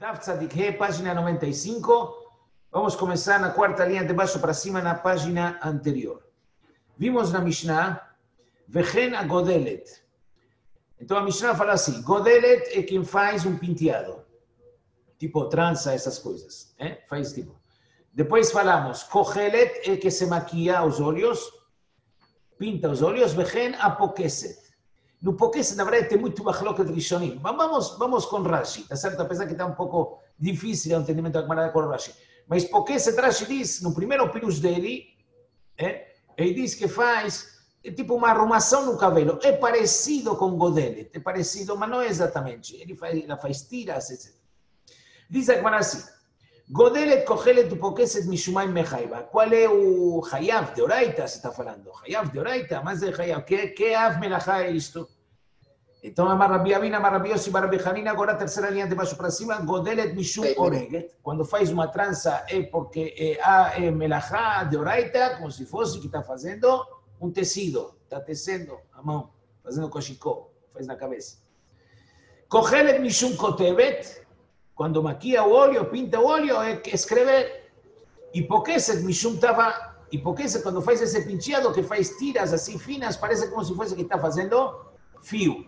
Tav Tzadik He, página 95. Vamos começar na quarta linha de baixo para cima na página anterior. Vimos na Mishnah, Vechen a Godelet. Então a Mishnah fala assim, Godelet é quem faz um penteado. Tipo trança, essas coisas. Faz tipo. Depois falamos, Kohelet é que se maquia os olhos, pinta os olhos, Vechen a Pokeset. No Pokeset, na verdade, tem muito machloket rishonim. Vamos com Rashi, tá certo? Apesar que está um pouco difícil o entendimento da camarada com Rashi. Mas Pokeset, Rashi diz, no primeiro pirush dele, ele diz que faz tipo uma arrumação no cabelo. É parecido com Godelet, é parecido, mas não é exatamente. Ela faz tiras, etc. Diz a camarada assim, Godelet, Kohelet, Pokeset, Mishumay, Mechaiba. Qual é o Hayav de Oraita, se está falando? Hayav de Oraita, mas é Hayav. Que Av Melachá é isto? Então, Amar Rabi Avina, Amar Rabi Yossi, Amar Rabi Hanina, agora a terceira linha de baixo para cima, Godelet, Mishum, Oreget. Quando faz uma trança é porque é Melachá de Oraita, como se fosse que está fazendo um tecido. Está tecendo a mão, fazendo cochicó, faz na cabeça. Kohelet, Mishum, Kotebet. Quando maquia o olho, pinta o olho, é escrever. E Pokeset, Mishum Tava. E Pokeset, quando faz esse penteado, que faz tiras assim finas, parece como se fosse que está fazendo fio.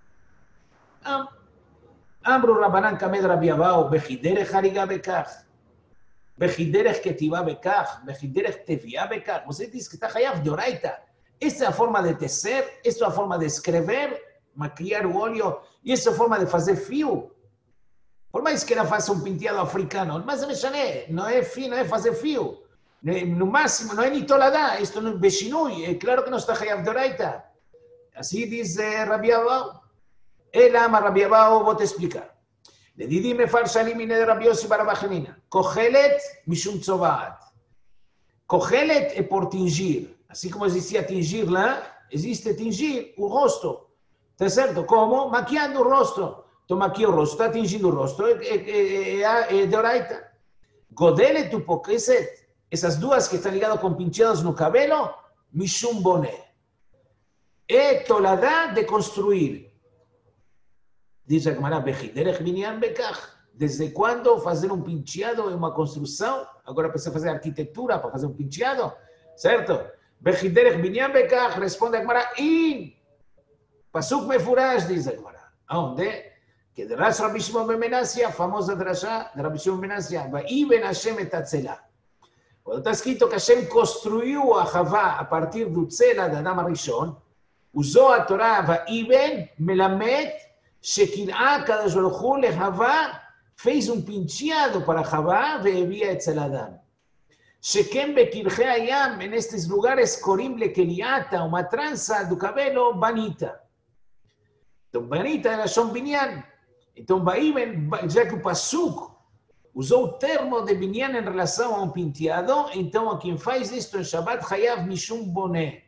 Amru Rabanan Kamed Rabi Abau, Bechiderech Hariga Bekach. Bechiderech Ketivá Bekach. Bechiderech Teviá Bekach. Você diz que está Hayav de Oraita. Essa é a forma de tecer, essa é a forma de escrever, maquiar o olho, e essa é a forma de fazer fio. Por mais que ela faça um penteado africano, mas não é fio, não é fazer fio. No máximo, não é nem toladá, isto não é bechinui, é claro que não está Hayav de Oraita. Assim diz Rabi Abau. Ela ama Rabi Abau, vou te explicar. Ledidim mefarshalim mine de Rabi Yossi bar Abba Hanina. Kohelet mishum tzovaat. Kohelet é por tingir. Assim como existia tingir lá, existe tingir o rosto. Tá certo? Como? Maquiando o rosto. Então maquia o rosto, está tingindo o rosto, é de Oraita. Godelet u Pokeset. Essas duas que estão ligadas com penteados no cabelo, mishum boné. É toladá de construir. Diz a Gemara, Bechiderech binyan bekach. Desde quando fazer um penteado é uma construção? Agora precisa fazer arquitetura para fazer um penteado, certo? Bechiderech binyan bekach, responde a Gemara, in. Pasuk mefurash, diz a Gemara. Aonde? Que de Rash Rabbi Shimon ben Menassia, famosa drashá de Rabbi Shimon ben Menassia, Vaiben Hashem et Atzelah. Quando está escrito que Hashem construiu a Havá a partir do Tzela da Adam Arishon, usou a Torá, Vaiben melamed Shekirá Kadosh Baruch Hu leHavá, fez um penteado para Havá, veevia etzel Adam. Shekem bekirche hayam, nestes lugares, Korim lekeliata, uma trança do cabelo, banita. Então, banita era Shon Binyan. Então, Vaiben, já que o Pasuk usou o termo de Binyan em relação a um penteado, então, a quem faz isto em Shabbat, Hayav Mishum Boné.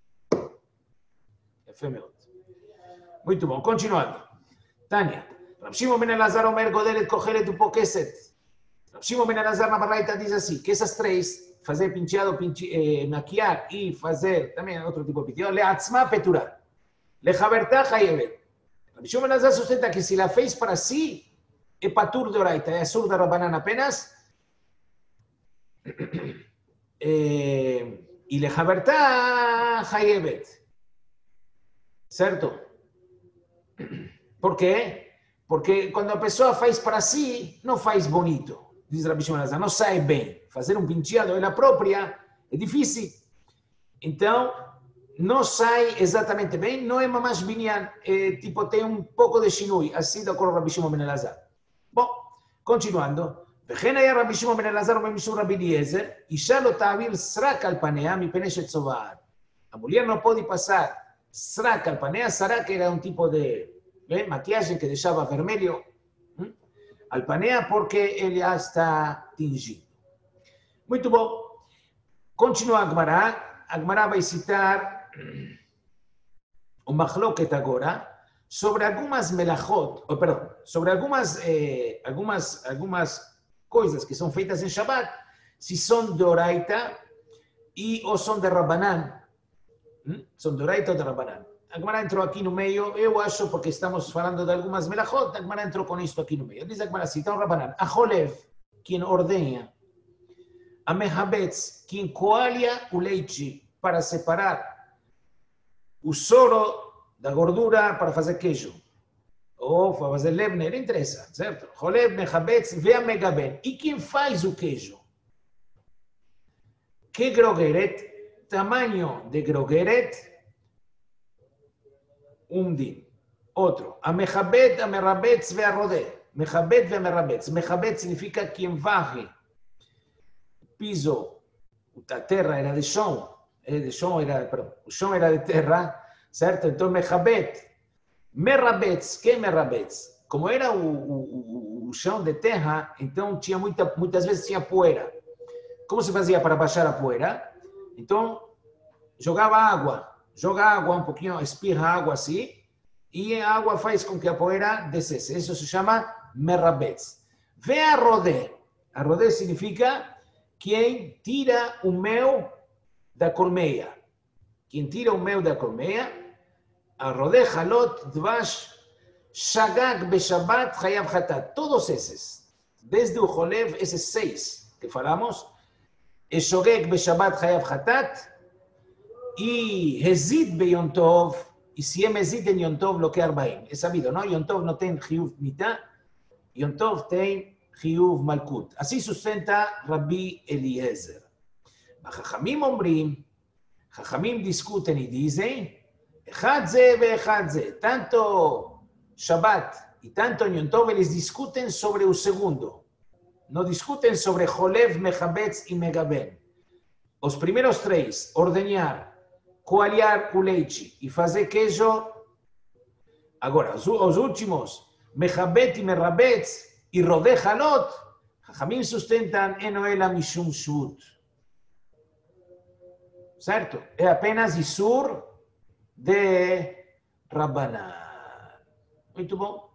Muito bom, continuando. Tânia, Rav Shimon ben Elazar Omer Godelet Kohelet u Pokeset. Rav Shimon ben Elazar na Baraita diz assim, que essas três, fazer penteado, maquiar e fazer também outro tipo de penteado, leatzma peturá, lechavertá hayevet. Rav Shimon ben Elazar sustenta que se ela fez para si, é patur de Oraita, é assur da Rabanan apenas, e lechavertá hayevet. Certo? Por quê? Porque quando a pessoa faz para si, não faz bonito. Diz Rabi Shimon Elazar, não sai bem. Fazer um penteado ela própria é difícil. Então, não sai exatamente bem, não é mamash binyan, tipo, tem um pouco de shinui, assim de acordo com Rabi Shimon ben Elazar. Bom, continuando. וכן היה רבי שמעון בן אלעזר ומשום רבי אליעזר, אישה לא תעביר סרק על פניה מפני שצובעת. A mulher não pode passar srак al panea, srак era um tipo de maquiagem que deixava vermelho al panea porque ele já está tingido. Muito bom. Continua a Gemara vai citar um machloket agora sobre algumas melachot, sobre algumas coisas que são feitas em Shabbat, se são de Oraita ou são de Rabanan. São de Oraita ou de Rabanan. A Gemara entrou aqui no meio, eu acho, porque estamos falando de algumas melachot, a Gemara entrou com isto aqui no meio. Diz a Gemara assim, então, Rabanan, a Cholev, quem ordenha, a Mehabetz, quem coalha o leite para separar o soro da gordura para fazer queijo, ou para fazer lebner, interessa, certo? Cholev, Mehabetz, ve a Megaben. E quem faz o queijo? Que grogeret, tamanho de grogeret, din. Outro, a Mechabet, a Merabetz, ve a Rodé. Mechabet, ve a Merabetz. Mechabet significa quem varre piso, a terra era de chão, o chão era de terra, certo? Então, Mechabet, Merabetz, que é Merabetz? Como era o chão de terra, então tinha muitas vezes tinha poeira. Como se fazia para baixar a poeira? Então, jogava água, joga água um pouquinho, espirra água assim, e a água faz com que a poeira descesse. Isso se chama Merabetz. Vem a Rodé. A Rodé significa quem tira o mel da colmeia. Quem tira o mel da colmeia, a Rodé, Halot, Dvash, Shagag, Beshabat, Hayav Hatat. Todos esses. Desde o Cholev, esses 6 que falamos, Shogeg, Beshabat, Hayav Hatat, e Hezid be Yom Tov, e se é Hezid em Yom Tov, lo que é 40. É sabido, não? Yom Tov não tem Chiyuv Mitá, Yom Tov tem Chiyuv Malkut. Assim sustenta Rabbi Eliezer. Chachamim אומרים, Chachamim discutem e dizem, אחד זה ואחד זה. Tanto Shabbat e tanto Yom Tov, eles discutem sobre o segundo. Não discutem sobre Cholev, Mechabetz e Megaben. Os primeiros 3, ordenhar, coalhar o leite e fazer queijo. Agora, os últimos, Mechabet e Merabetz e Rodé Halot, Chachamim sustentam Enoela Mishum Shvut. Certo? É apenas Isur de Rabbanan. Muito bom.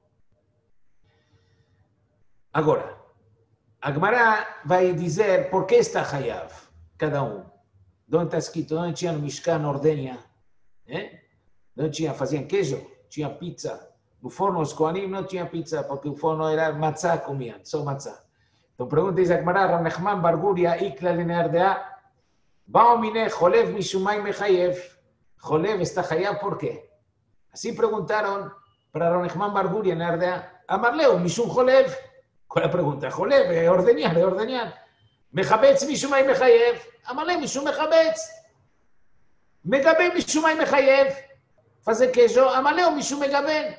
Agora, a Gemara vai dizer por que está Hayav, cada um. Onde está escrito, onde tinha no Mishkan ordenha, onde tinha, faziam queijo, tinha pizza. No forno, os Kohanim não tinha pizza, porque o forno era matzá, comiam, só matzá. Então pergunta diz a Gemara, Rav Nachman bar Guria, Ikla Lenerdea, Baomine, Cholev Mishumai Mechayev. Cholev está Hayav, por quê? Assim perguntaram para Rav Nachman bar Guria, Nerdea, Amarleu, Mishum Cholev. Qual é a pergunta? Cholev, é ordenhar, é ordenhar. Mechabetz Mishumai Mechayev. Amarleu, Mishum Mechabetz. Megaben Mishumai Mechayev. Fazer queijo, Amarleu, Mishum Megaben.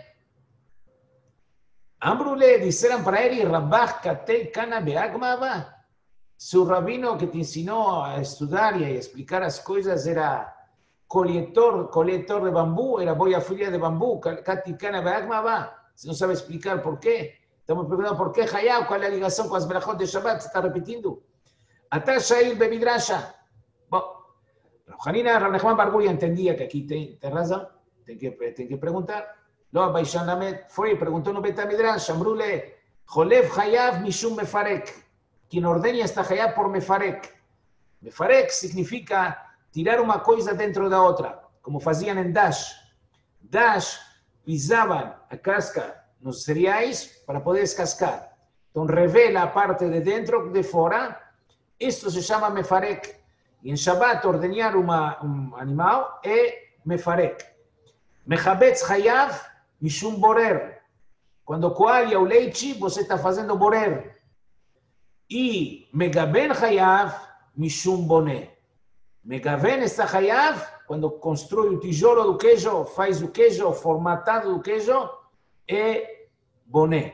Ambrule, disseram para ele, Rabach Katei Kana Beagmava. Se o rabino que te ensinou a estudar e a explicar as coisas era coletor de bambu, era boia filha de bambu, Katei Kana Beagmava. Você não sabe explicar por quê? Estamos perguntando por que Hayav, qual é a ligação com as berachot de Shabbat, você está repetindo? Até Shail Bebidrasha. Bom, Hanina Rav Nachman bar Guria entendia que aqui tem razão, tem que perguntar. Lo Baishan Lamed foi e perguntou no Betamidrash, Ambrule, Cholev Hayav Mishum Mefarek. Quem ordenha está Hayav por Mefarek. Mefarek significa tirar uma coisa dentro da outra, como faziam em Dash. Dash pisavam a casca nos cereais para poder descascar. Então revela a parte de dentro de fora. Isto se chama Mefarek. E em Shabbat ordenhar animal é Mefarek. Mechabetz Hayav Mishum Borer. Quando coalha o leite, você está fazendo borer. E Megaben Hayav Mishum Boné. Megaben está Hayav, quando constrói o tijolo do queijo, faz o queijo, formatado do queijo, é Boné.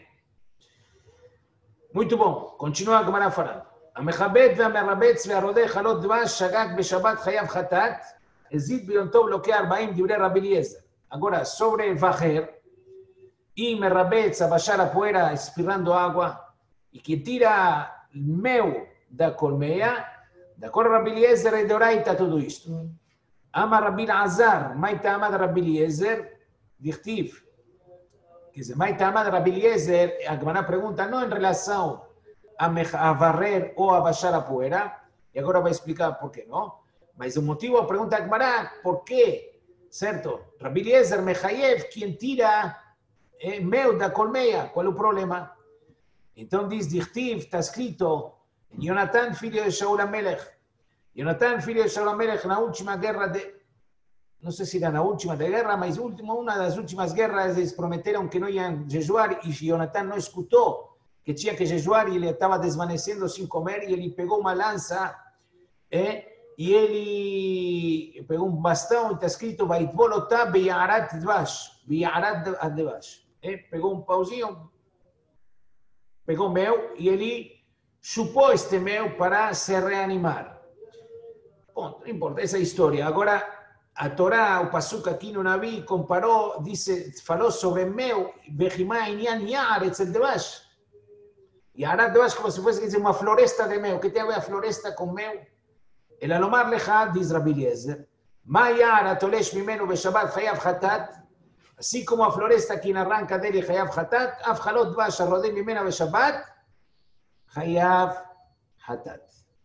Muito bom. Continua a Gemara falando. המכבד והמרבץ והרודה חלות דבש שגג בשבת חייב חטאת, הזיד ביום טוב לוקח 40 דברי רבי אליעזר. Agora, sobre varrer e merabetz, abaixar a poeira espirrando água, e que tira mel da colmeia, da cor Rabi Eliezer e de Oraita tudo isto. Ama Rabi Azar, Maita Amad Rabi Eliezer, dichtiv. Quer dizer, Maita Amad Rabi Eliezer, a Gemara pergunta, não em relação a varrer ou a baixar a poeira, e agora vai explicar por que não, mas o motivo, a pergunta é, por que certo? Rabbi Eliezer Mechayev, quem tira mel da colmeia, qual é o problema? Então diz, Dichtiv, está escrito, Jonathan, filho de Shaul HaMelech. Jonathan, filho de Shaul HaMelech, na última guerra não sei se era na última da guerra, mas uma das últimas guerras, eles prometeram que não iam jejuar e Jonathan não escutou que tinha que jejuar e ele estava desvanecendo sem comer e ele pegou uma lança e ele pegou um bastão e está escrito Vaitbolotá Beyarat Dvash, pegou um pauzinho, pegou mel e ele chupou este mel para se reanimar. Bom, não importa, essa é a história. Agora, a Torá, o Pasuk aqui no Navi, comparou, falou sobre mel, Behimá Inyan Yaaretz el Devash. Yarat Devash como se fosse dizer, uma floresta de mel. O que tem a ver a floresta com mel? El Alomar Lecha, diz Rabbi Eliezer, Ma Yarat Olesh Mimenu Beshabbat Chayav Hatat, assim como a floresta que arranca dele Chayav Hatat, Af Halot Dvash Arrodem Mimena Beshabbat Chayav Hatat.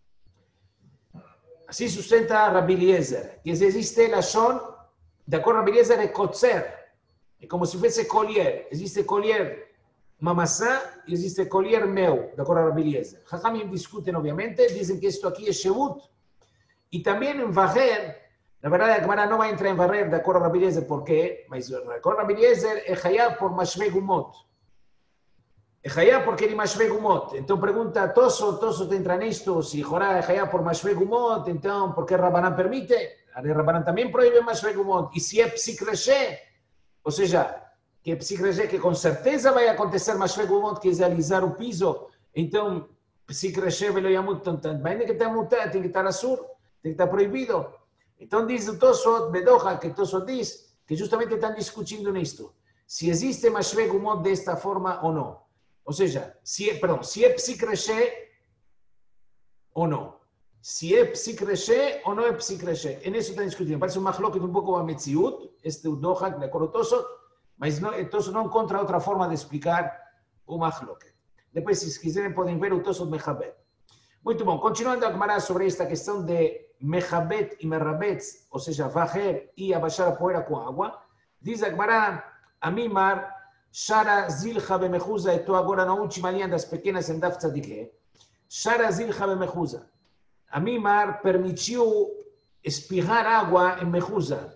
Assim sustenta Rabbi Eliezer, que existe la Shon, de acordo a Rabbi Eliezer, é Kotzer, é como se fosse colher. Existe colher mamassá e existe colher mel, de acordo a Rabbi Eliezer. Chachamim discutem, obviamente, dizem que isto aqui é Shevut, e também em varrer, na verdade a Gemara não vai entrar em varrer, de acordo a Rabbi Eliezer, por quê? Mas de acordo a Rabbi Eliezer, é Hayab por Mashve Gumot. É Hayab porque ele Mashve Gumot. Então pergunta Tosot entra nisto, se Jorá é Hayab por Mashve Gumot, então por que Rabanan permite? Rabanan também proíbe Mashve Gumot. E se é Psikreshe, ou seja, que é Psikreshe, que com certeza vai acontecer Mashve Gumot, que é alisar o piso, então Psikreshe velo Yamut Tantan. Mas tem que estar mutado, tem que estar assur, tem que estar proibido. Então diz o Tosot, Bedoha, que Tosot diz, que justamente estão discutindo nisto. Se existe Mashve Gumot desta forma ou não. Ou seja, se é psicreshe ou não. Se é psicreshe ou não é psicreshe. É nisso que está discutindo. Parece um machloket um pouco a Metziut, este o Dohak, de acordo Tosot, mas Tosot não encontra outra forma de explicar o machloket. Depois, se quiserem, podem ver o Tosot Mechabet. Muito bom. Continuando a Gemara sobre esta questão de Mechabet e Merabetz, ou seja, varrer e abaixar a poeira com água, diz a Gemara, Amimar, Shara Zilcha Bemechuza, estou agora na última linha das pequenas em Daf Tzadikhe. Shara Zilcha Bemechuza. Amimar permitiu espirrar água em Mechuza.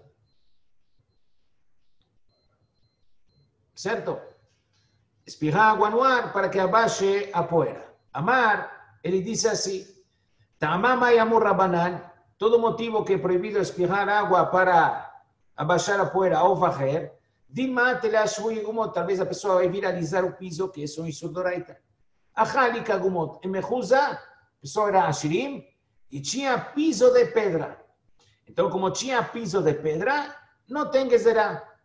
Certo? Espirrar água no ar para que abaixe a poeira. Amar, ele disse assim, Ta'amama Yamur Rabanan, todo motivo que é proibido espirrar água para abaixar a poeira ou varrer, talvez a pessoa vai viralizar o piso, que é um Isur Doraita. Achalika Gumot. Em Mechuza, a pessoa era Ashirim e tinha piso de pedra. Então, como tinha piso de pedra, não tem que zerar.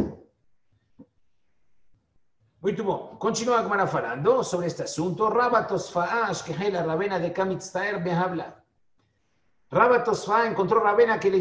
Muito bom. Continua a Gemara falando sobre este assunto. Rabba Tosfa, Ashkehela Rabena de Kamitztaer Behabla. Rabba Tosfa encontrou Rabena que ele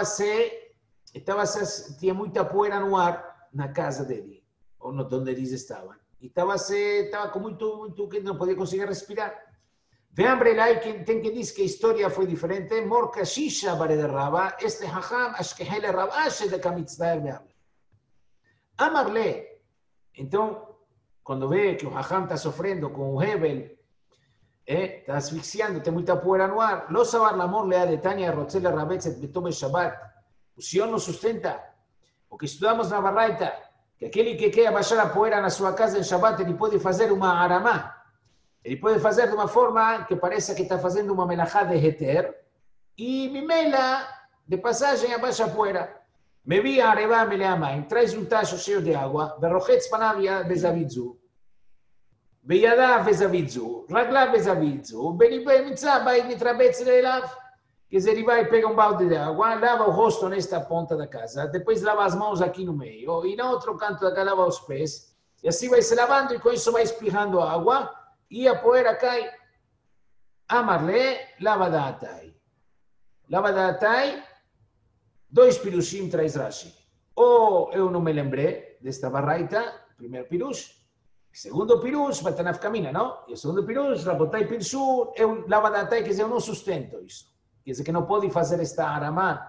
tinha muita poeira no ar na casa dele, ou onde eles estavam. E estava com muito que não podia conseguir respirar. Vem lá e tem que dizer que a história foi diferente. Morka Shisha bare de Rabba, este Hacham, Ashkehele Rabba, de Kamitztaer Behabla. Amarle. Então, quando vê que o Hacham está sofrendo com o Hebel, está asfixiando, tem muita poeira no ar, Lo sabar l'amor lea de Tanya Rotzela Rabetzet Betome Shabbat. O Senhor nos sustenta. O que estudamos na Baraita, que aquele que quer abaixar a poeira na sua casa em Shabbat, ele pode fazer uma aramá. Ele pode fazer de uma forma que pareça que está fazendo uma melachá de heter, e mimela, de passagem, abaixa a poeira. Me vi a arevá meleamai, traz um tacho cheio de água, verrochetz panavia bezavidzu, beyadá bezavidzu, raglá bezavidzu, belibe mitzá, bait mitrabetz leilav. Quer dizer, ele vai pegar um balde de água, lava o rosto nesta ponta da casa, depois lava as mãos aqui no meio, e no outro canto da casa lava os pés, e assim vai se lavando, e com isso vai espirrando água, e a poeira cai. Amarle, lava da atai. Lava da atai, 2 pirushim traz Rashi. Ou eu não me lembrei desta barraita, primeiro pirush, segundo pirush, vai estar na camina, não? E o segundo pirush, Rabotai Pirshu, lava da atai, quer dizer, eu não sustento isso. Quer dizer que não pode fazer esta aramá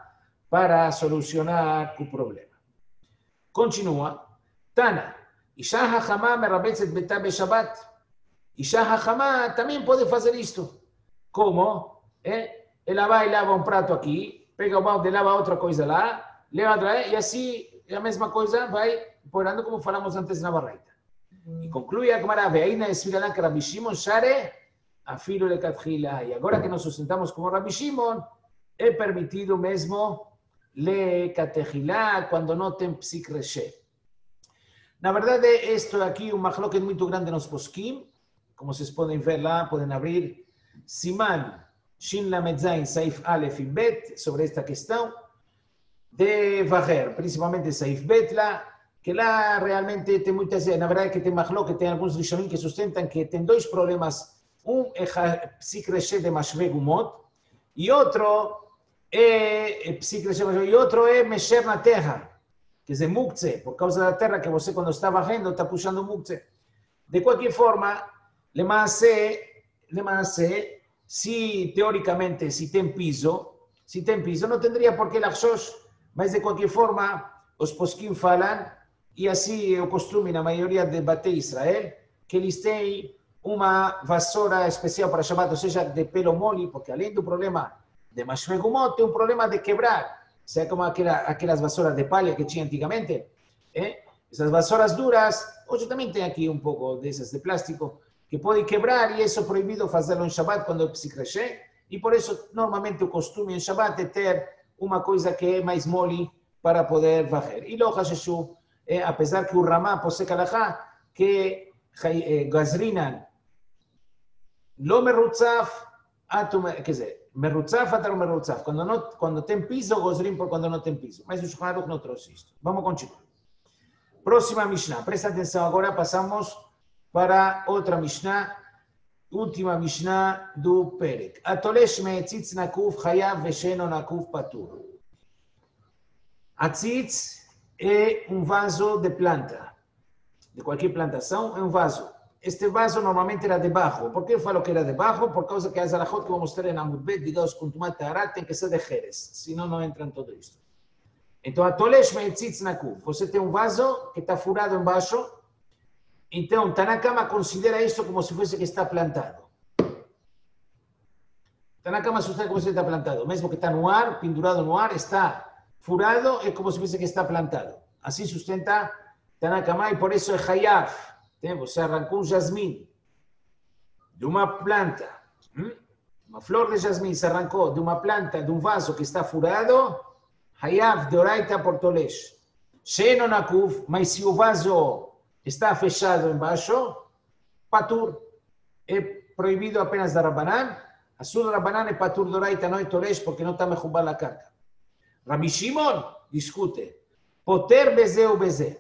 para solucionar tu problema. Continúa. Tana, Isha Hajamá merabetz betá be Shabbat. Isha Hajamá también puede hacer esto. ¿Cómo? Ela vai e lava um prato aqui, pega o balde e lava outra coisa lá, leva e assim a mesma coisa vai porando como falamos antes na barraita. E conclui a Gemara, veina esfiralá que Rabbi Shimon share afilo le katjila. E agora que nos sustentamos como Rabbi Shimon, é permitido mesmo le katejilá quando não tem psik reshe. Na verdade, esto aqui um machloket muito grande nos poskim, como vocês podem ver lá, podem abrir Siman Shin Lamed Zain Saif Aleph e Bet sobre esta questão de varrer, principalmente Saif Bet lá, que lá realmente tem muitas, na verdade que tem machloket, tem alguns rishonim que sustentam que tem dois problemas, é psik reshe de Mashve Gumot e outro é psik reshe e outro é mexer na terra, que é muktzeh, por causa da terra que você quando está varrendo está puxando muktzeh. De qualquer forma, Lemase, si teóricamente, si tem piso, não tendría por qué laxos, mas de qualquer forma, os poskim falam, e assim é o costume na maioria de Batei Israel, que eles têm uma vassoura especial para Shabbat, ou seja, de pelo mole, porque além do problema de Mashve Gumot, tem um problema de quebrar, sabe como aquelas vassouras de palha que tinha antigamente? Essas vassouras duras, hoje também tem aqui um pouco dessas de plástico, que pode quebrar e isso é proibido fazê-lo em Shabbat quando é psik reshe, e por isso normalmente o costume em Shabbat é ter uma coisa que é mais mole para poder varrer. E lo Hasheshu, apesar que o Ramá posee kalachá, que gazrinan lo merutzaf, quer dizer, merutzaf até o merutzaf, quando tem piso, gozrin por quando não tem piso. Mas o Shulchan Aruch não trouxe isto. Vamos continuar. Próxima Mishnah, presta atenção agora, passamos para outra Mishnah, última Mishnah do Perek. Atolesh me'etzitz nakuf chayav vesheno nakuf patur. Atzitz é um vaso de planta, de qualquer plantação, é um vaso. Este vaso normalmente era de barro. Por que eu falo que era de barro? Por causa que as alachot que vou mostrar em Amud Bet, ligados com Tumat Taharat, tem que ser de Jerez, senão não entra em tudo isto. Então, atolesh me'etzitz nakuf. Você tem um vaso que está furado embaixo. Então, Tanakama considera isso como se fosse que está plantado. Tanakama sustenta como se está plantado. Mesmo que está no ar, pendurado no ar, está furado, é como se fosse que está plantado. Assim sustenta Tanakama e por isso é Hayav. Você arrancou um jasmim de uma planta, uma flor de jasmim se arrancou de uma planta, de um vaso que está furado, Hayav de Oraita por Tolesh. Sheno nakuf, mas se o vaso está fechado embaixo, patur, é proibido apenas da Rabbanan, a sua Rabbanan é patur doraita, não é tolesh, porque não está mechubal la carga. Rabbi Shimon discute, poter beze ou beze.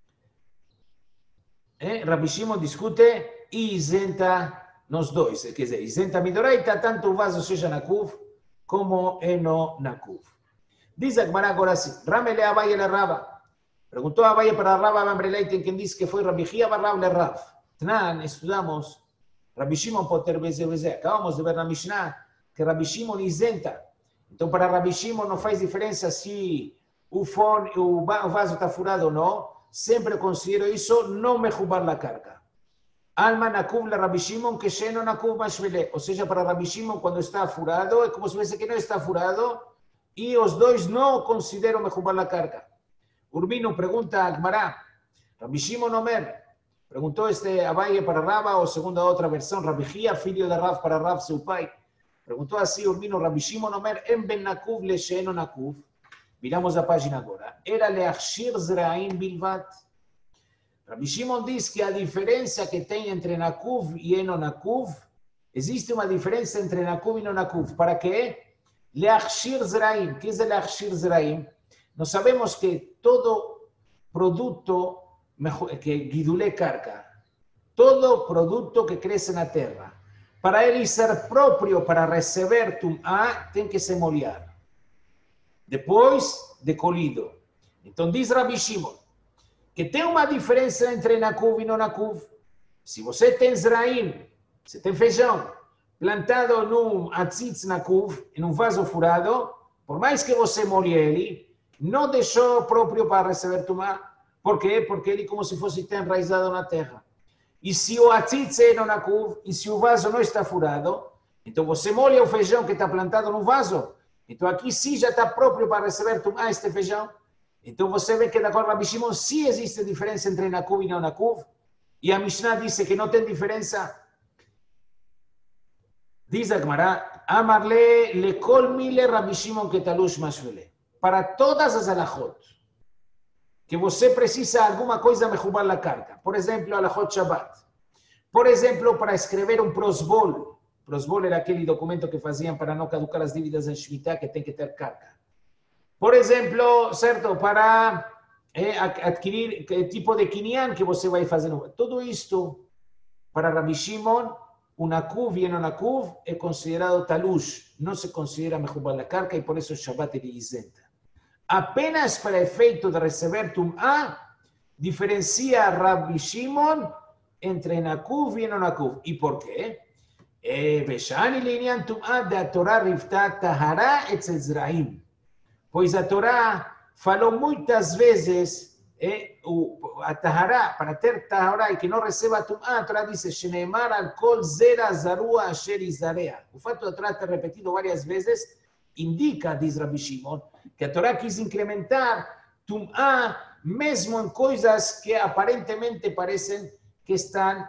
Rabbi Shimon discute e isenta nos dois, quer dizer, isenta midoraita, tanto o vaso seja nakuf, como é no nakuf. Diz a Gemara agora assim, Ramele Abaye le Raba. Preguntó a Abaye para Rabba Mamreleiten, quien dice que fue Rabbi Gia Barrab le Rav. Tnan, estudamos Rabbi Shimon poter beze beze. Acabamos de ver na Mishnah que Rabbi Shimon isenta. Então, para Rabbi Shimon não faz diferença se o vaso está furado ou não. Sempre considero isso não mechubar la carga. Alma nakuv le Rabbi Shimon que sheno nakuv mashvele. Ou seja, para Rabbi Shimon, quando está furado, é como se fosse que não está furado e os dois não consideram mechubar la carga. Urbino pregunta a Gmará, Rabbi Shimon Omer, preguntó Abaye para Rabba, o segunda otra versión, Rabbi Gia, filho de Rav para Rav, seu pai. Preguntó así Urbino, Rabbi Shimon Omer, en ben nakuf le sheeno nakuf. Miramos a página agora. Era leachshir zraim bilvat. Rabbi Shimon diz que a diferença que tem entre nakuf e eno nakuf, existe uma diferença entre nakuf e no nakuf. Para quê? Leachshir zraim. O que é leachshir zraim? Nós sabemos que todo produto que guidule carga, todo produto que cresce na terra, para ele ser próprio para receber tumá, tem que se molhar. Depois de colhido. Então diz Rabbi Shimon que tem uma diferença entre nakuf e não nakuf. Se você tem zraim, você tem feijão plantado num atzitz nakuf, em um vaso furado, Por mais que você molhe ele, não deixou próprio para receber tumá. Por quê? Porque ele como se fosse enraizado na terra. E se o atzitz é no nakuv, e se o vaso não está furado, então você molha o feijão que está plantado no vaso. Então aqui sim já está próprio para receber tumá este feijão. Então você vê que de acordo com Rabbi Shimon, sim existe diferença entre nakuv e não nakuv. E a Mishnah disse que não tem diferença. Diz a Gemara, Amarle lekol mile Rabbi Shimon ketalush mashvele. Para todas as alachot, que você precisa alguma coisa mejubar na carta. Por exemplo, alachot Shabbat. Por exemplo, para escrever um prosbol. Prosbol era aquele documento que faziam para não caducar as dívidas em Shemitah, que tem que ter carta. Por exemplo, certo, para adquirir tipo de quinyan que você vai fazer. Tudo isto, para Rabbi Shimon, o nakuv e o nakuv é considerado talush. Não se considera mejubar na carta e por isso o Shabbat ele isenta. Apenas para efeito de receber tum'á, diferencia Rabbi Shimon entre nakuv e no nakuv. E por quê? Veshani linyan tum'á da Torá rifta tahara etzel zraim. Pois a Torá falou muitas vezes a tahara, para ter tahara e que não receba tum'á, a Torá diz Shneimar al kol zera zarua asher izarea. O fato da Torá ter repetido várias vezes indica, diz Rabbi Shimon, que a Torá quis incrementar tum'á mesmo em coisas que aparentemente parecem que estão...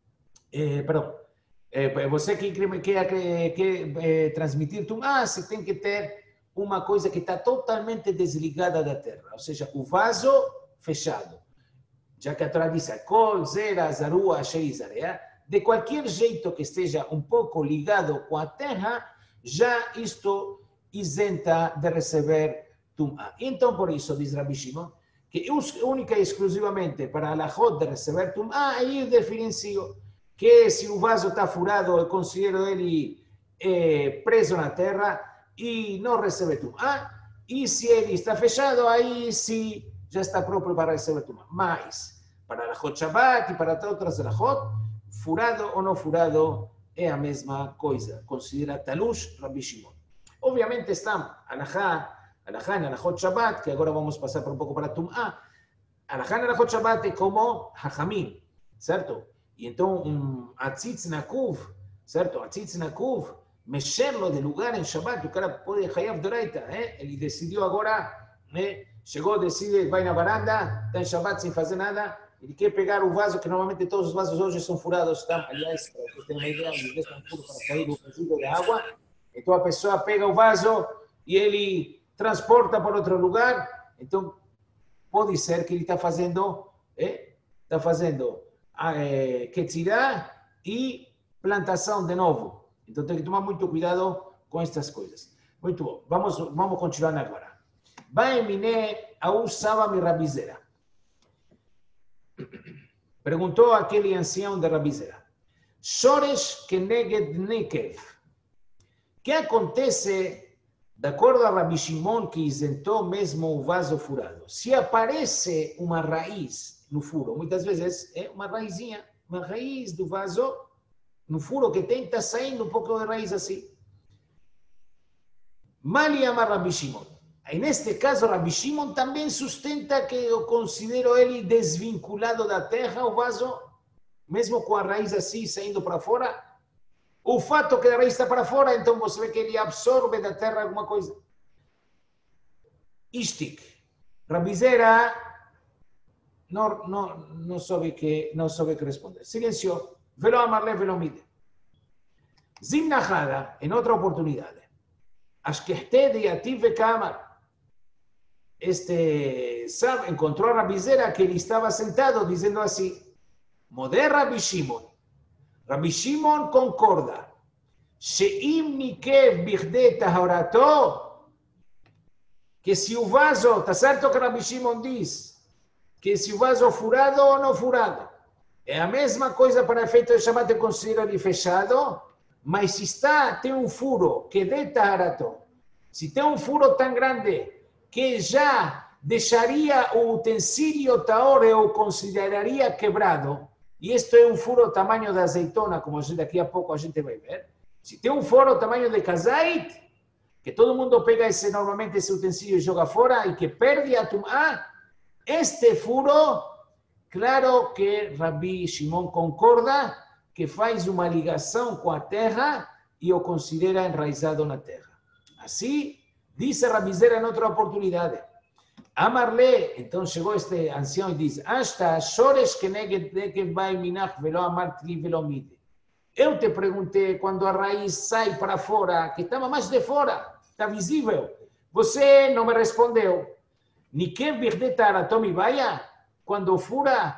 você que quer transmitir tum'á, você tem que ter uma coisa que está totalmente desligada da terra, ou seja, o vaso fechado. Já que a Torá diz, Kol, Zera, Zarua, Sheizarea, de qualquer jeito que esteja um pouco ligado com a terra, já isto isenta de receber tum'á. Então, por isso, diz Rabbi Shimon, que única e exclusivamente para a alachot de receber tum'á, aí eu diferencio que se o vaso está furado, eu considero ele preso na terra e não recebe tum'á, e se ele está fechado, aí sim já está próprio para receber tum'á. Mas, para a alachot Shabbat e para outras alachot, furado ou não furado é a mesma coisa. Considera talush Rabbi Shimon. Obviamente está alajá en alachot Shabbat, que agora vamos passar por um pouco para tum'á. Alajá en alachot Shabbat é como hachamim, certo? E então atzitz nakuv, certo? Atzitz nakuv, mexerlo de lugar em Shabbat, o cara pode hayav doraita, ele decidiu agora, chegou, decide, vai na varanda, está em Shabbat sem fazer nada, ele quer pegar o vaso, que normalmente todos os vasos hoje são furados, tá? Aliás, para vocês terem uma ideia, eles estão furos para cair o resíduo de água. Então a pessoa pega o vaso e ele transporta para outro lugar. Então pode ser que ele está fazendo quetzirá e plantação de novo. Então tem que tomar muito cuidado com estas coisas. Muito bom. Vamos continuar agora. Vai miné au saba mi rabizera. Perguntou aquele ancião de Rabizera. Shoresh keneged nekev. O que acontece, de acordo a Rabbi Shimon, que isentou mesmo o vaso furado? Se aparece uma raiz no furo, muitas vezes é uma raizinha, uma raiz do vaso no furo que tem, está saindo um pouco de raiz assim. Maliama Rabbi Shimon. E neste caso, Rabbi Shimon também sustenta que eu considero ele desvinculado da terra, o vaso, mesmo com a raiz assim, saindo para fora. O fato que a raiz está para fora, então você vê que ele absorve da terra alguma coisa. Istik. Rabizera não soube que responder. Silenciou. Velo amarle, velo mide. Zimnachada, em outra oportunidade. Ashkehte de Yativ Kamar. Encontrou a Rabizera que ele estava sentado dizendo assim, Moder Rabbi Shimon. Rabbi Shimon concorda. Sheim nikev bichde tahorato. Que se o vaso, está certo que Rabbi Shimon diz, que se o vaso furado ou não furado, é a mesma coisa para efeito de Shabbat, eu considero ele fechado, mas se tem um furo que de taharato, se tem um furo tão grande que já deixaria o utensílio taor, eu consideraria quebrado, e isto é um furo tamanho da azeitona, como daqui a pouco a gente vai ver, se tem um furo tamanho de kazait, que todo mundo pega normalmente esse utensílio e joga fora e que perde a tumá, este furo, claro que Rabbi Shimon concorda que faz uma ligação com a terra e o considera enraizado na terra. Assim, disse Rabbi Zera em outra oportunidade. Amarle, então chegou este ancião e diz, Ashta, shores keneged vai minach velo amar tri velo mide. Eu te perguntei quando a raiz sai para fora, que estava mais de fora, está visível. Você não me respondeu. Nikem birdetar atomi vaia, quando fura,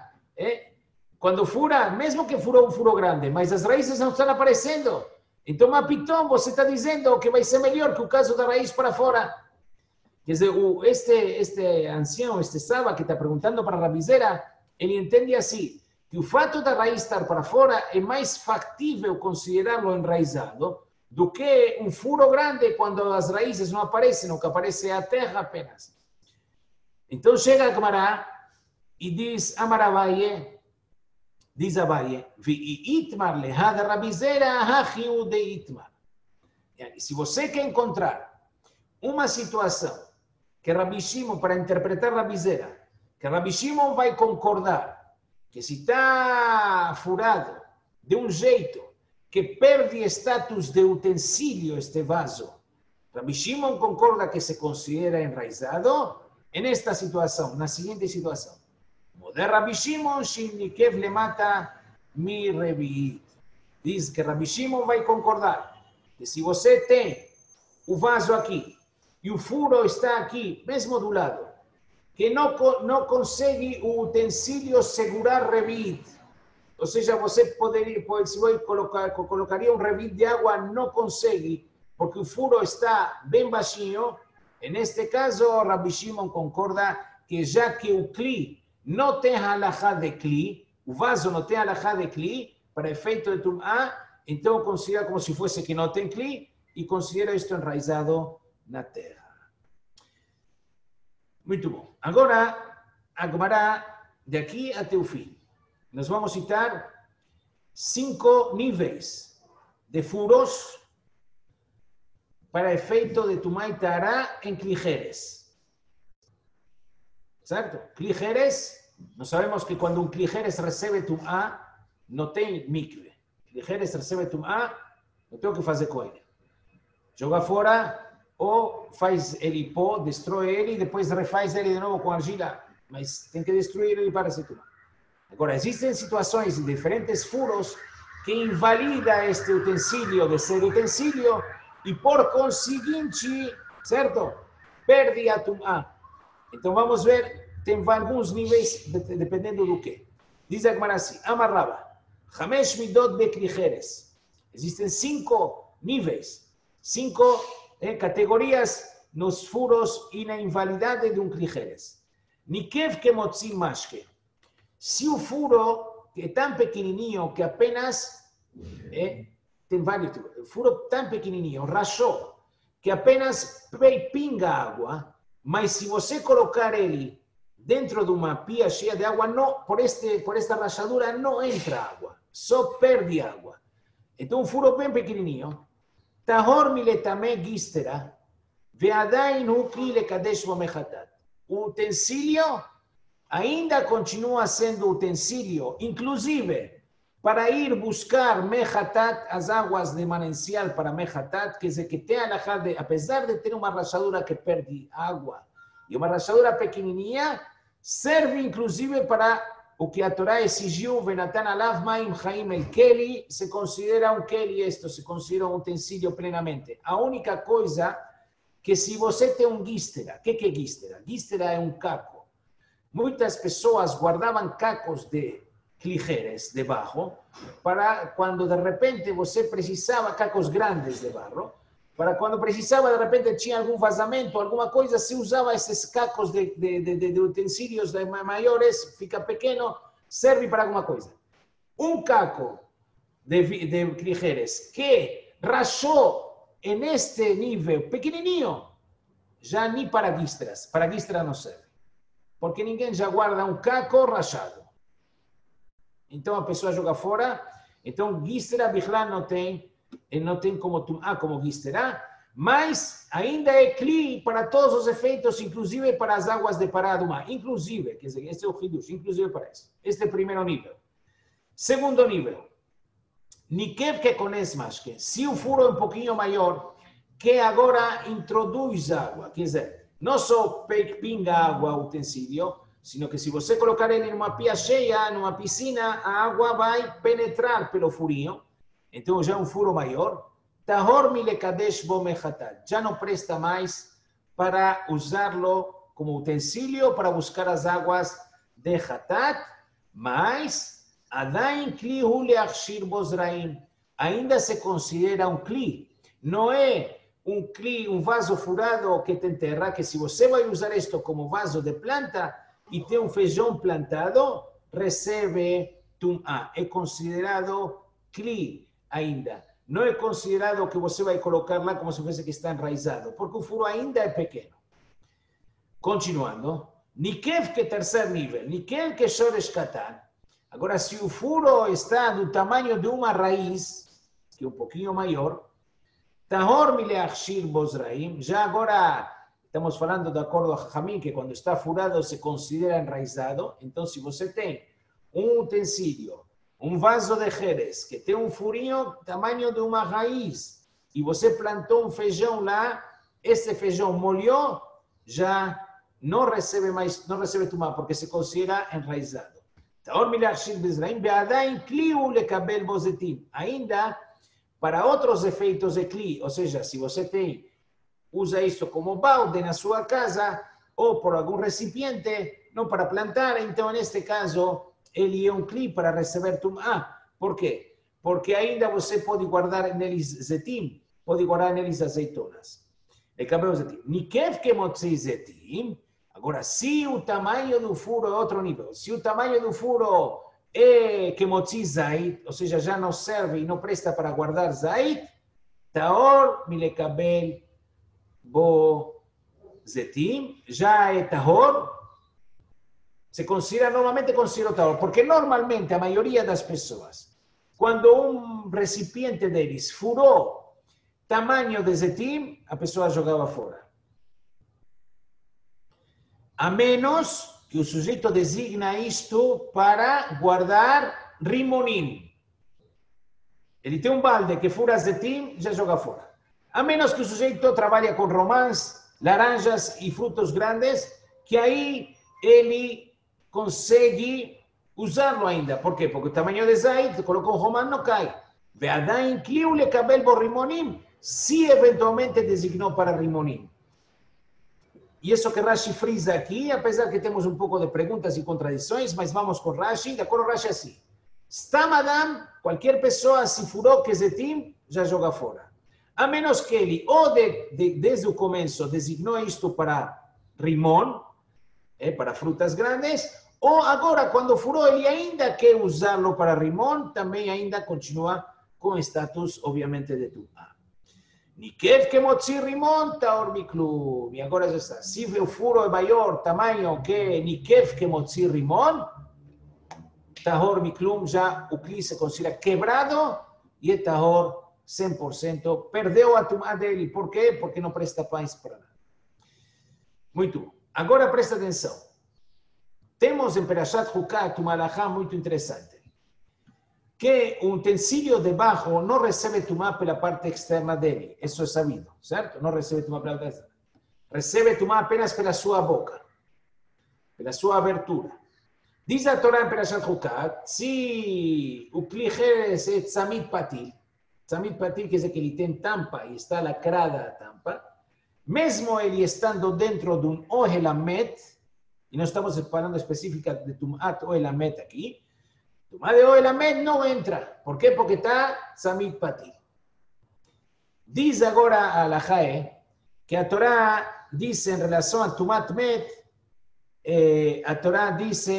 mesmo que furou um furo grande, mas as raízes não estão aparecendo. Então, Mapitom, você está dizendo que vai ser melhor que o caso da raiz para fora. Quer dizer, este ancião, este Saba que está perguntando para a Rabbi Zera, ele entende assim, que o fato da raiz estar para fora é mais factível considerá-lo enraizado do que um furo grande quando as raízes não aparecem, o que aparece é a terra apenas. Então chega a Gemara e diz Amaravaye, diz Abaye, Itmar lehada Rabbi Zera hachiu de Itmar. Se você quer encontrar uma situação que Rabbi Shimon, para interpretar Rabbi Zera, que Rabbi Shimon vai concordar que se está furado de um jeito que perde status de utensílio este vaso, Rabbi Shimon concorda que se considera enraizado nesta situação, na seguinte situação. Moder Rabbi Shimon shinikev lemata mi reviit. Diz que Rabbi Shimon vai concordar que se você tem o vaso aqui e o furo está aqui, mesmo do lado, que não consegue o utensílio segurar revit. Ou seja, você colocaria um revit de água, não consegue, porque o furo está bem baixinho. Neste caso, Rabbi Shimon concorda que já que o Kli não tem halachá de Kli, o vaso não tem halachá de Kli, para efeito de Tum'á, então considera como se fosse que não tem Kli e considera isto enraizado na terra. Muito bom. Agora, a Gemara, de aqui até o fim, nós vamos citar 5 níveis de furos para efeito de Tumá e Tará em Klijeres. Certo? Klijeres, nós sabemos que quando um Klijeres recebe Tumá, não tem mikve. Klijeres recebe Tumá, não tem o que fazer com ele. Joga fora ou faz ele pó, destrói ele e depois refaz ele de novo com argila. Mas tem que destruir ele para se Tumá. Agora, existem situações de diferentes furos que invalida este utensílio de ser utensílio e, por conseguinte, certo? Perde a Tumá. Então, vamos ver, tem alguns níveis, dependendo do que. Diz a Gemara assim, Amarraba, Hamesh midot beklijeres. Existem 5 níveis, 5 categorias nos furos e na invalidade de um klijeres. Nikev kemotzi mashke. Se o furo é tão pequenininho que apenas tem vários tipos, furo tão pequenininho, rachou, que apenas pinga água, mas se você colocar ele dentro de uma pia cheia de água, não, por esta rachadura não entra água, só perde água. Então um furo bem pequenininho, tahor miletame gistera, veadain hukli lekadesh vamechatat. O utensílio ainda continua sendo utensílio, inclusive para ir buscar mechatat, as águas de manancial para mechatat, quer dizer que tem alahá de, apesar de ter uma rachadura que perde água e uma rachadura pequenininha, serve inclusive para o que a Torá exigiu, venatan alav maim chaim el keli, se considera um keli, isto se considera um utensílio plenamente. A única coisa que se você tem um gístera, o que é gístera? Gístera é um caco. Muitas pessoas guardavam cacos de klijeres de barro para quando de repente você precisava, cacos grandes de barro, para quando precisava de repente tinha algum vazamento, alguma coisa, se usava esses cacos de utensílios maiores, fica pequeno, serve para alguma coisa. Um caco de klijeres que rachou neste nível pequenininho, já nem para gísteras não serve. Porque ninguém já guarda um caco rachado. Então a pessoa joga fora. Então gístera, bichlá, não tem como tumá como gístera. mas ainda é cli para todos os efeitos, inclusive para as águas de parada do mar. Inclusive, quer dizer, esse é o hidush, inclusive para isso. Este é o primeiro nível. Segundo nível, Nikev que conhece mais que, se o furo é um pouquinho maior, que agora introduz água, quer dizer, não só pinga água o utensílio, sino que se você colocar ele numa pia cheia, numa piscina, a água vai penetrar pelo furinho, então já é um furo maior, Tahor milekadesh bo mechatat, já não presta mais para usá-lo como utensílio para buscar as águas de hatat, mas adain kli hu leachshir bo zraim, ainda se considera um kli, não é um vaso furado que te enterra, que se você vai usar isto como vaso de planta e tem um feijão plantado, recebe tum'a, é considerado kli ainda. Não é considerado que você vai colocar lá como se fosse que está enraizado, porque o furo ainda é pequeno. Continuando, Nikev que é terceiro nível, Nikev que shoresh katan. Agora, se o furo está do tamanho de uma raiz, que é um pouquinho maior, Tahor mileachshir bozraim, já agora estamos falando de acordo a Jamim, que quando está furado se considera enraizado, então se você tem um utensílio, um vaso de Jerez, que tem um furinho tamanho de uma raiz, e você plantou um feijão lá, esse feijão molhou, já não recebe mais, não recebe tumá, porque se considera enraizado. Ainda, para outros efeitos de cli, ou seja, se você usa isso como balde na sua casa, ou por algum recipiente, não para plantar, então neste caso, ele é um cli para receber tumá. Por quê? Porque ainda você pode guardar neles zetim, pode guardar neles azeitonas. Acabamos zetim. Nikev que motzi zetim. Agora, se o tamanho do furo é outro nível, se o tamanho do furo é que motzi zait, ou seja, já não serve e não presta para guardar zait, taor milekabel bo zetim, já é tahor, se considera, normalmente considera tahor, porque normalmente a maioria das pessoas, quando um recipiente deles furou tamanho de zetim, a pessoa jogava fora. A menos que o sujeito designa isto para guardar rimonim. Ele tem um balde que fura zetim, já joga fora. A menos que o sujeito trabalhe com romãs, laranjas e frutos grandes, que aí ele consegue usá-lo ainda. Por quê? Porque o tamanho de zait, colocou um romã, não cai. Ve'adain kliu lekabel bo rimonim, se eventualmente designou para rimonim. E isso que Rashi frisa aqui, apesar que temos um pouco de perguntas e contradições, mas vamos com Rashi, de acordo com Rashi assim. Stam Adam, qualquer pessoa, se furou que zetim, já joga fora. A menos que ele, ou desde o começo, designou isto para rimon, para frutas grandes, ou agora, quando furou, ele ainda quer usá-lo para rimon, também ainda continua com status, obviamente, de tumá. Nikev que motzi rimon, taor miklum. E agora já está. Se o furo é maior tamanho que Nikev que motzi rimon, tahor miklum, já o cli se considera quebrado e é tahor 100%. Perdeu a tumá dele. Por quê? Porque não presta paz para nada. Muito bom. Agora presta atenção. Temos em Perashat Hukat uma alahá muito interessante. Que o utensílio de barro não recebe tumá pela parte externa dele. Isso é sabido, certo? Não recebe tumá pela parte externa. Recebe tumá apenas pela sua boca, pela sua abertura. Diz a Torá em Perashat Hukat, se o klicheres é tzamid patil quer dizer que ele tem tampa e está lacrada a tampa, mesmo ele estando dentro de um ohelamet, e não estamos falando específica de tumat ohelamet aqui, tumá de ohelamet não entra. Por quê? Porque está tzamid patil. Diz agora a Alahae que a Torá diz em relação a tumat met, a Torá diz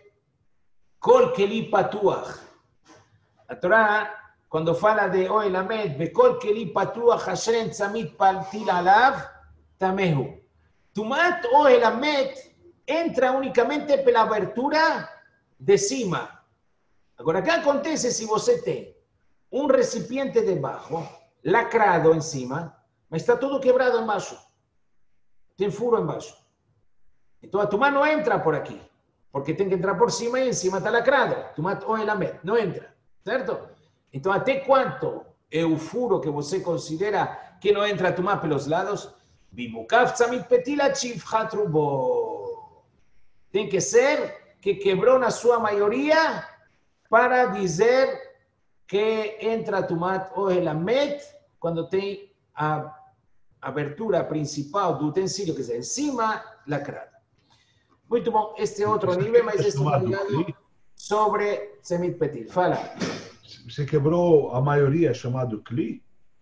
kol keli patuach. A Torá, quando fala de ohelamet, bekol keli patuach asher tzamid patil alav, tamehu. Tumat ohelamet entra unicamente pela abertura de cima. Agora, o que acontece se você tem um recipiente de barro lacrado em cima, mas está todo quebrado embaixo. Tem furo embaixo. Então a tumá não entra por aqui, porque tem que entrar por cima e em cima está lacrado. Tumá ou elamet, não entra, certo? Então até quanto é o furo que você considera que não entra a tumá pelos lados? Tem que ser que quebrou na sua maioria para dizer que entra a tumá ou elamet quando tem a abertura principal do utensílio, quer dizer, em cima, lacrada. Muito bom, este é outro nível, mas este está ligado sobre Tzemit Petil. Fala. Você quebrou a maioria chamado Kli?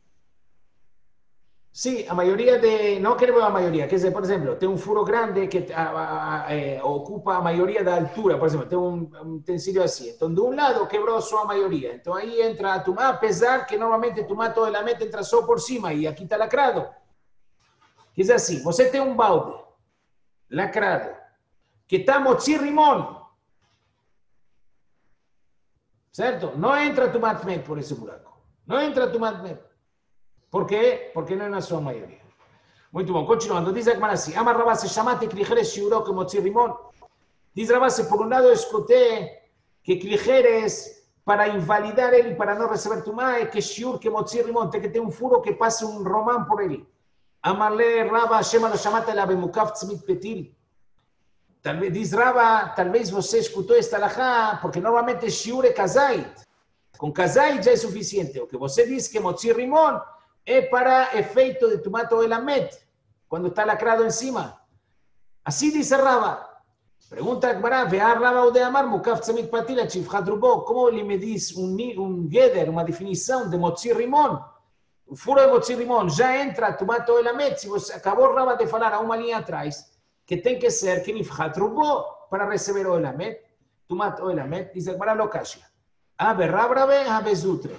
Sim, a maioria de... Não queremos a maioria, quer dizer, por exemplo, tem um furo grande que ocupa a maioria da altura, por exemplo, tem um utensílio assim. Então, de um lado, quebrou só a maioria. Então, aí entra a tumá, apesar que normalmente a tumá toda ela entra só por cima e aqui está lacrado. Quer dizer assim, você tem um balde lacrado que está motzi rimon, certo? Não entra tumá tmet por esse buraco. Não entra tumá tmet. Por quê? Porque não é na sua maioria. Muito bom, continuando. Diz a Gemara assim, Amar Rabase, chamate klicheres shiuro que motzi rimon. Diz Rabase, por um lado eu escutei que klicheres, para invalidar ele, para não receber tumá, é que shiur que motzi rimon, tem que ter um furo que passe um román por ele. Amarle Raba, Shema lo chamate la bemukaf tzmit petil. Talvez, diz Raba, talvez você escutou esta alahá, porque normalmente shiur é kazait. Com kazait já é suficiente. O que você diz que motzi rimon é para efeito de tomato elamet, quando está lacrado em cima. Assim diz Raba. Pergunta a Gemara, vear Raba o de amar mukaf tzmit petil a chifchat rubo. Como ele me diz um geder, uma definição de motzi rimon? O furo de motzi rimon já entra tomato elamet. Se você acabou Raba de falar a uma linha atrás, que tem que ser que nifchat rubo para receber o elamet, tomato elamet, diz a Gemara lokashia. Abe rabrabe, abe zutre.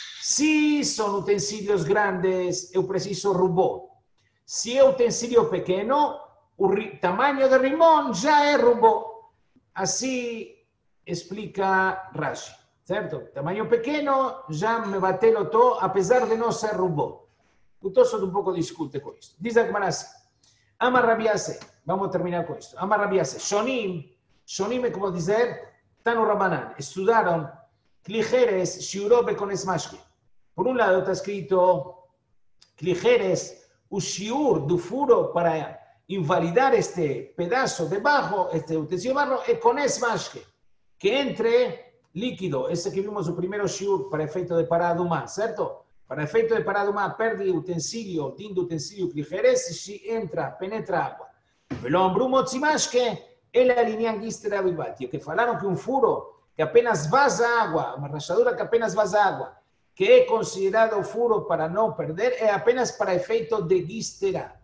Se são utensílios grandes, eu preciso rubó. Se é utensílio pequeno, o tamanho de rimon já é rubó. Assim explica Rashi, certo? Tamanho pequeno, já me batelo to, apesar de não ser rubó. O Tosfot um pouco discute com isso. Diz a Gemara assim, Amar Rabiase, vamos terminar com isso. Amar Rabiase, Shonim é como dizer, está no Rabanan, estudaram klicheres shiurobe com esmashke. Por um lado está escrito klicheres, o shiur do furo para invalidar este pedaço de barro, este utensílio de barro, é com esmashke, que entre líquido. Esse que vimos o primeiro shiur para efeito de paradumá, certo? Para efeito de paradumá, perde utensílio, dindo utensílio klicheres, se entra, penetra água. Velombru motzimashke, ele alinea gistera vibati, que falaram que um furo que apenas vaza água, uma rachadura que apenas vaza água, que é considerado furo para não perder, é apenas para efeito de gistera.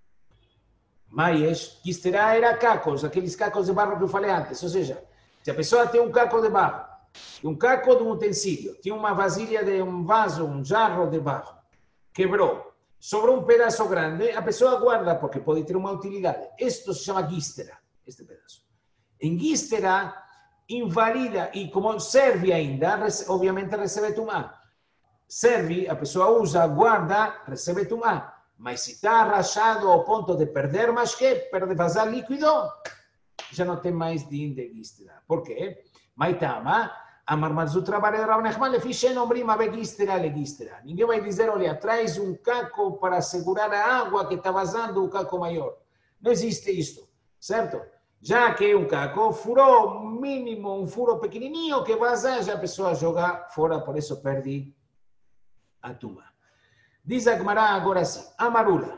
Mas gistera era cacos, aqueles cacos de barro que eu falei antes. Ou seja, se a pessoa tem um caco de barro, um caco de um utensílio, tinha uma vasilha de um vaso, um jarro de barro, quebrou, sobrou um pedaço grande, a pessoa guarda porque pode ter uma utilidade. Isto se chama gistera, este pedaço. Em gistera, invalida, e como serve ainda, obviamente recebe tumá. Serve, a pessoa usa, guarda, recebe tumá. Mas se está rachado ao ponto de perder mais que, perde vazar líquido, já não tem mais din de gistera. Por quê? Maitama, Amar Marzu trabalha de Rav Nachman, lefi shenomrim ave gistera le gistera. Ninguém vai dizer, olha, traz um caco para segurar a água que está vazando, o caco maior. Não existe isto, certo? Já que um caco furou mínimo, um furo pequenininho que vaza, já a pessoa joga fora, por isso perde a tumá. Diz a Gemara agora assim, Amarula.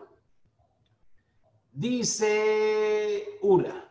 Dice Ula.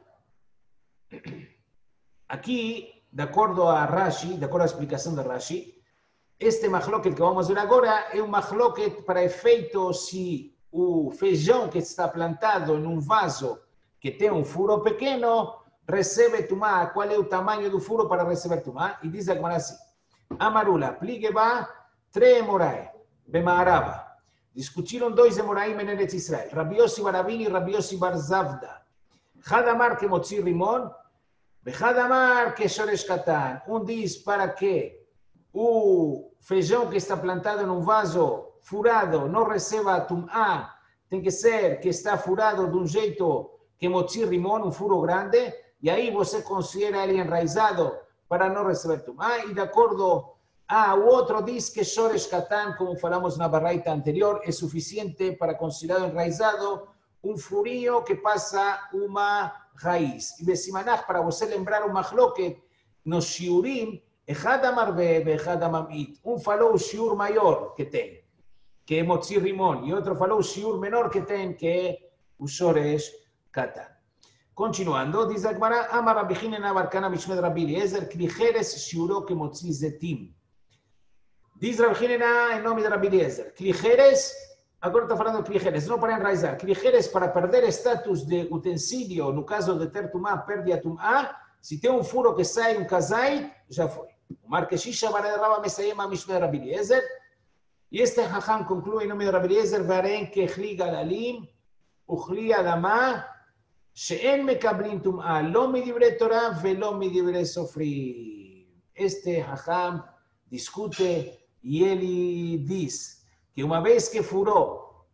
Aqui, de acordo a Rashi, de acordo à explicação de Rashi, este machloket que vamos ver agora é um machloket para efeito se o feijão que está plantado em um vaso que tem um furo pequeno recebe tumá. Qual é o tamanho do furo para receber tumá? E diz a Gemara assim, Amarula, pligeba, tre morae. Bemaaraba. Discutiram dois Emoraim em Eretz Israel, Rabi Yossi bar Avini e Rabi Yossi bar Zavda. Hadamar que motzi rimon, Hadamar que shoresh katan. Um diz para que o feijão que está plantado num vaso furado não receba tumá, tem que ser que está furado de um jeito que motzi rimon, um furo grande, e aí você considera ele enraizado para não receber tumá, e de acordo o outro diz que shoresh katan, como falamos na barraita anterior, é suficiente para considerar enraizado um furinho que passa uma raiz. E Besimanach, para você lembrar o machloket, nos shiurim, Echad amarve, echad amamit. Um falou o shiur maior que tem, que é motzi rimon, e outro falou o shiur menor que tem, que é o shoresh katan. Continuando, diz a Gemara, Amar Rabbi Hinena bar Kana Mishmed Rabbi Eliezer, Klicheres shiuro que motzi zetim. Diz Rabbi Hinena em nome de Rabbi Eliezer, Klicheres, agora está falando de Klicheres, não para enraizar, Klicheres para perder status de utensílio, no caso de ter tumá, perde a tumá, se tem um furo que sai, um kazait, já foi. O Marqueshisha Bareraba Mesayema Mishmed Rabbi Eliezer, e este Hacham conclui em nome de Rabbi Eliezer, Varen que Chli Galalim, Uchli Adama, She'en Mekablim Tum'a, lo midivre Torah, velo midivre Sofrim. Este Hacham discute e ele diz que uma vez que furou,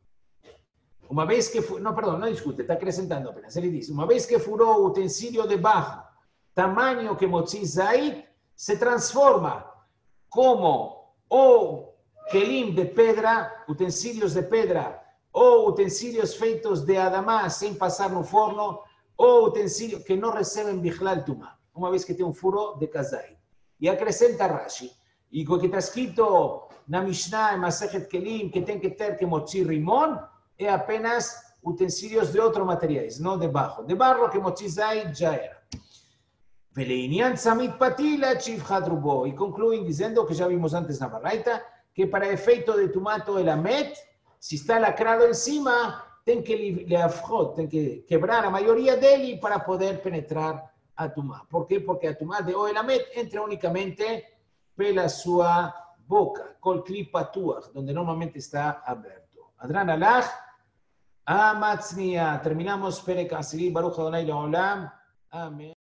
não discute, está acrescentando apenas, ele diz, uma vez que furou o utensílio de barro, tamanho que motzi zait, se transforma como ou kelim de pedra, utensílios de pedra, ou utensílios feitos de adamá sem passar no forno, ou utensílios que não recebem bichlal tumá, uma vez que tem um furo de kazait. E acrescenta Rashi, e o que está escrito na Mishnah, em Masechet Kelim, que tem que ter que motzi rimon, é apenas utensílios de outros materiais, não de barro. De barro que motzi zait já era. Veleinian tzamit patila chivchad rubo. E concluem dizendo que já vimos antes na barraita, que para efeito de tumato el amet, se está lacrado em cima, tem que leafrot, tem que quebrar a maioria dele para poder penetrar a tumá. Por quê? Porque a tumá de oel amet entra unicamente pela sua boca, col kli patuach, onde normalmente está aberto. Adran alach, amatzniya. Terminamos Perek Asiri, Baruch Adonai Leolam. Amén.